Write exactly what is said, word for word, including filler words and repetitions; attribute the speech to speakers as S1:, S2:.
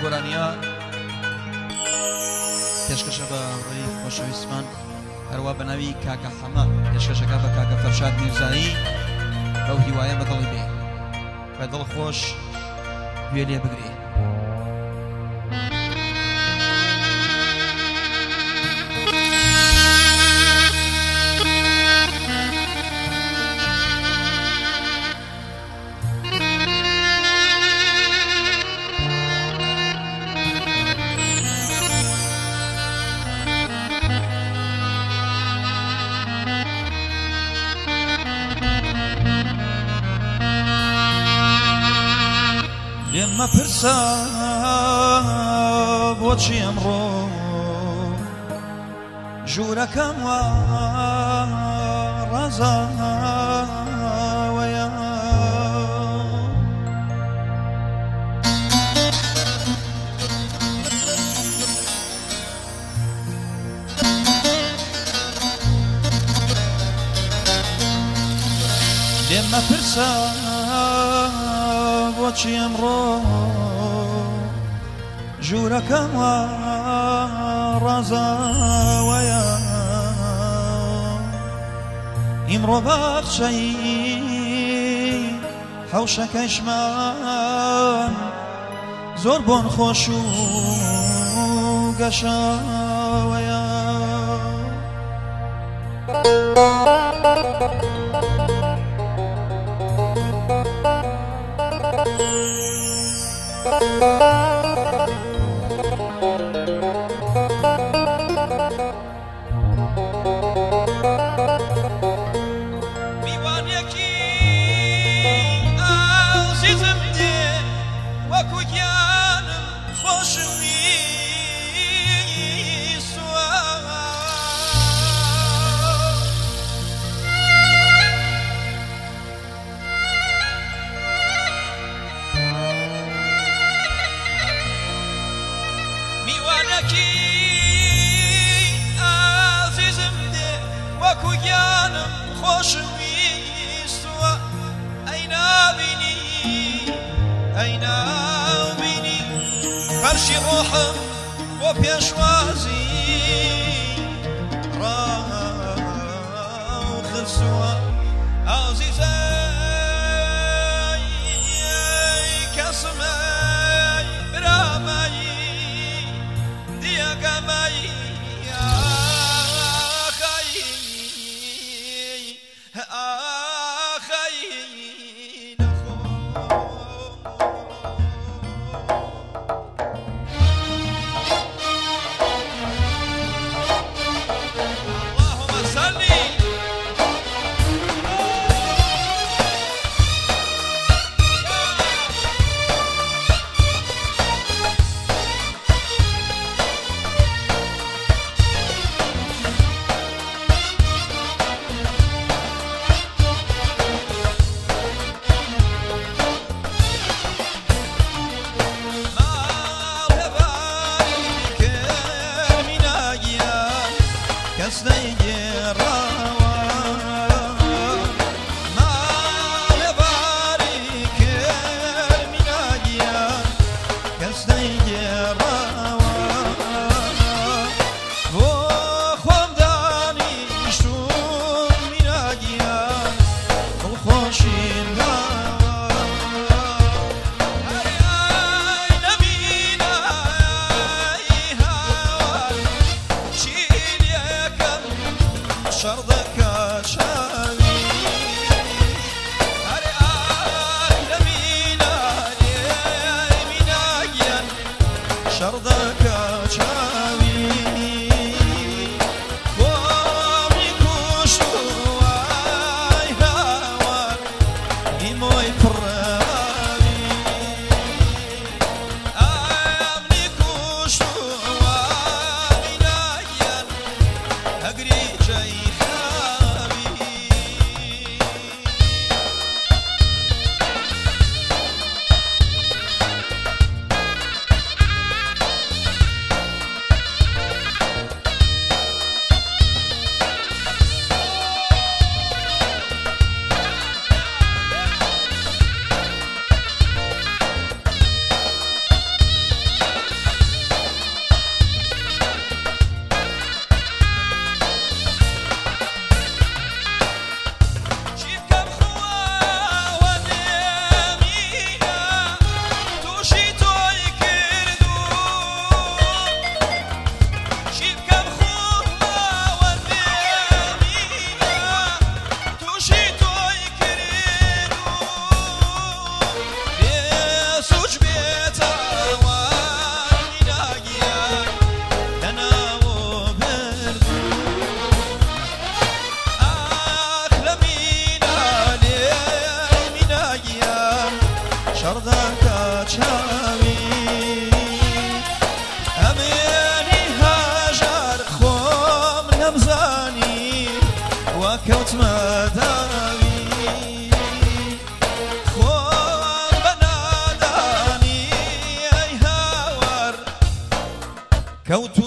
S1: کۆرانیا پێشکەشە بە ڕێی خۆشەویستمان هەروە بە ناوی کاکە حەمە پێشکەشەکە بە کاکە فەرشاد میرزایی بەو هیوایە بەدڵی بێ بە دڵ خۆش گوێ لێ بگرێ.
S2: لێمە پرسە بۆچی ئەمڕۆ ژوورەکەم وا ڕازاوەیە لێمە پرسە بۆچی ئەمڕۆ ژوورەکەم وا ڕازاوەیە ئیمڕۆ باخچەی حەوشەکەشمان زۆر بۆن خۆش و گەشاوەیە
S3: میوانێکی ئازیزم دێ وەکو گیانم خۆشم ویستوە میوانێکی ئازیزم دێ وەکو گیانم خۆشم ویستوە ئەی نابینی ئەی نابینی فەرشی ڕۆحم بۆ پێشوازی ڕاخستووە ئازیزەی کەسمەی برامەی دیەگەمەی
S2: شەڕداکە چاوی ئەمێنی هاژار خۆم نەمزانی وا کەوتمە داوی خۆم بە نادانی ئەی هاوار کەوت